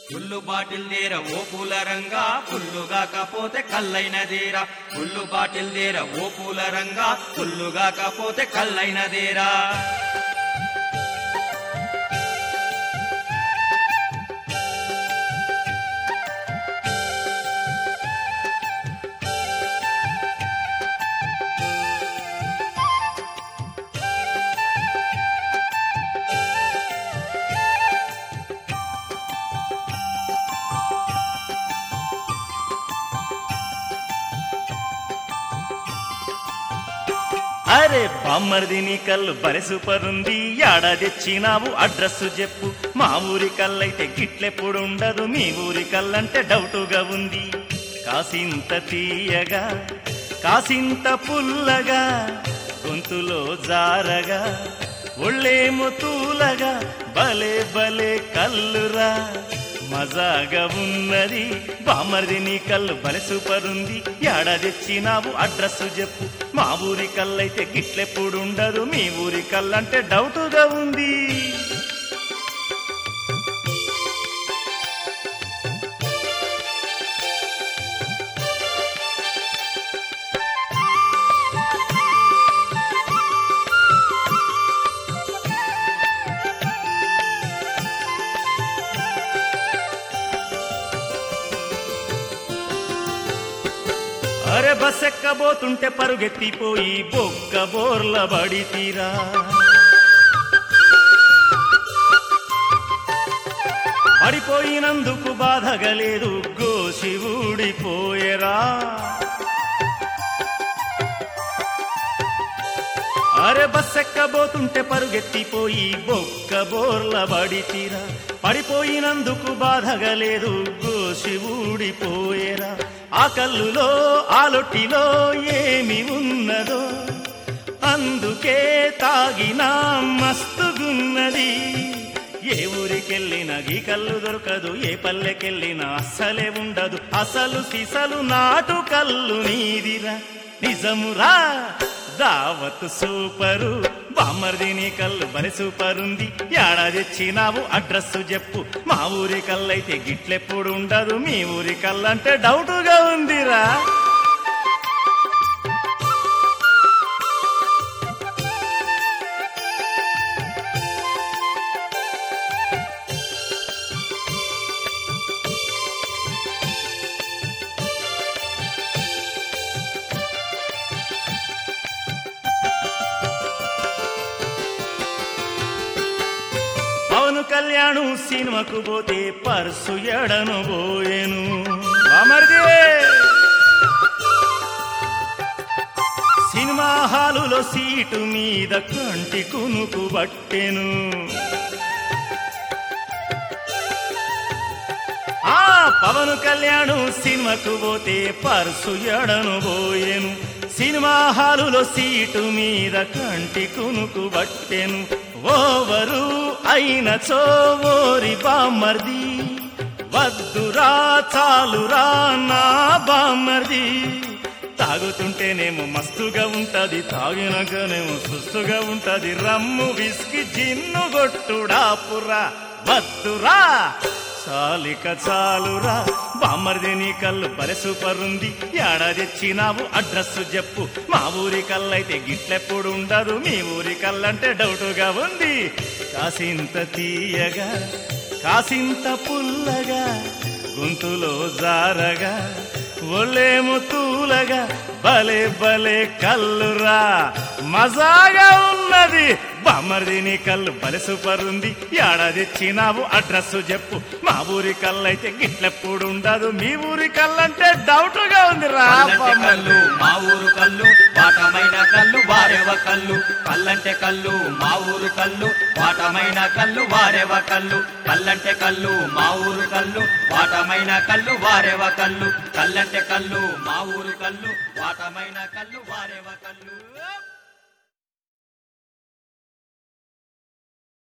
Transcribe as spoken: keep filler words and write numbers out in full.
full bottle దేర ఓ పూల రంగా ఫుల్లుగాకపోతే కల్లైనదేరా ఫుల్లు బాటిల్ దేర ఓ పూల రంగా ఫుల్లుగాకపోతే కల్లైనదేరా అరే బామ్మర్దిని కల్లు బరి సూపర్ ఉంది యాడా తెచ్చినావు అడ్రస్ చెప్పు మా ఊరి కల్లైతే గిట్లెప్పుడుండదు మీ ఊరి కల్లంటే డౌటుగా ఉంది కాసింత తీయగా కాసింత పుల్లగా గొంతులో జారగా ఒళ్ళేమో తూలగా భలే భలే కల్లురా మజాగా ఉన్నది బామర్దిని కల్లు బలి సూపర్ ఉంది యాడా తెచ్చినావు అడ్రస్ చెప్పు మా ఊరి కల్లైతే గిట్లెప్పుడుండదు మీ ఊరి కల్లంటే డౌటుగా ఉంది అరే బస్సెక్కబోతుంటే పరుగెత్తిపోయి బొక్క బోర్ల బడితీరా పడిపోయినందుకు బాధగలేదు గోసి ఊడిపోయేరా అరే బస్సెక్కబోతుంటే పరుగెత్తిపోయి బొక్క బోర్ల బడితీరా పడిపోయినందుకు బాధగలేదు గోసి ఊడిపోయేరా ఆ కల్లులో ఆ లొట్టిలో ఏమి ఉన్నదో అందుకే తాగినా మస్తుగున్నది ఏ ఊరికెళ్ళినా ఈ కల్లు దొరకదు ఏ పల్లెకెళ్ళినా అస్సలే ఉండదు అసలు సిసలు నాటు కల్లు నీదిరా నిజమురా దావత్ సూపరు బామర్దిని కల్లు బలి సూపర్ ఉంది యాడా తెచ్చినావు అడ్రస్ చెప్పు మా ఊరి కల్లైతే గిట్లెప్పుడు ఉండదు మీ ఊరి కల్లంటే డౌటుగా ఉందిరా పవన్ కళ్యాణ్ సినిమాకు పోతే పర్సు ఎడను పోయేను బామర్ది సినిమా హాలులో సీటు మీద కంటి కునుకు బట్టెను ఆ పవన్ కళ్యాణ్ సినిమాకు పోతే పర్సు ఎడను పోయేను సినిమా హాలులో సీటు మీద కంటి కునుకు బట్టెను ఓవరు అయిన చోవోరి బామర్ది వద్దురా చాలురా నా బామర్ది తాగుతుంటేనేమో మస్తుగా ఉంటది తాగినాకనేమో సుస్తుగా ఉంటది రమ్ము విస్కి జిన్ను గొట్టుడా పుర్రా వద్దురా చాలిక చాలురా బామర్దిని కల్లు బలి సూపర్ ఉంది యాడా తెచ్చినావు అడ్రస్ చెప్పు మా ఊరి కల్లైతే గిట్లెప్పుడు ఉండదు మీ ఊరి కల్లంటే డౌటుగా ఉంది కాసింత తీయగా కాసింత పుల్లగా గొంతులో జారగా ఒళ్ళేమో తూలగా భలే భలే కల్లురా మజాగా ఉన్నది బామర్దిని కల్లు బలి సూపర్ ఉంది యాడా తెచ్చినావు అడ్రస్ చెప్పు మా ఊరి కల్లైతే గిట్లెప్పుడు ఉండదు మీ ఊరి కల్లంటే డౌటుగా ఉంది రా కల్లు మా ఊరు కల్లు వాటమైన కల్లు వారెవ కల్లు కల్లంటే కల్లు మా ఊరు కల్లు వాటమైన కల్లు వారెవ కల్లు కల్లంటే కల్లు మా ఊరు కల్లు వాటమైన కల్లు వారెవ కల్లు కల్లంటే కల్లు మా ఊరు కల్లు వాటమైన కల్లు వారెవ కల్లు